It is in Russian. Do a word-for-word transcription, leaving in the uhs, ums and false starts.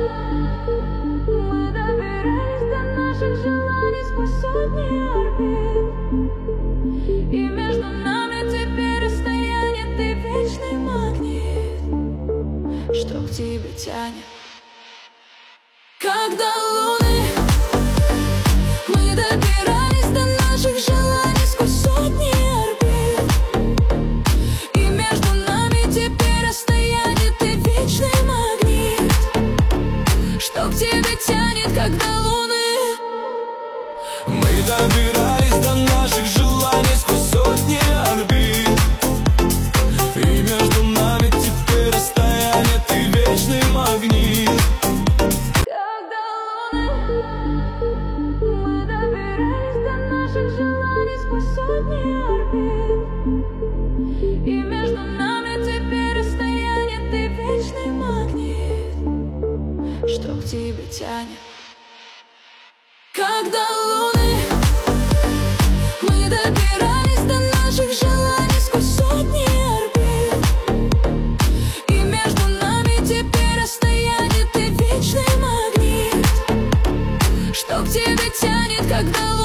Мы добирались до наших желаний сквозь сотни орбит, и между нами теперь расстояние, ты вечный магнит, что к тебе тянет. Когда луны мы добирались до наших желаний сквозь сотни орбит, и между нами теперь расстояние, ты вечный магнит, что к тебе тянет. Когда луны мы добирались до наших желаний сквозь сотни орбит, и между нами теперь расстояние, ты вечный магнит. Мы добирались до наших желаний сквозь сотни орбит, и между нами теперь расстояние, ты вечный магнит, что к тебе тянет. Когда луны мы добирались до наших желаний сквозь сотни орбит, и между нами теперь расстояние, ты вечный магнит, что к тебе тянет. Когда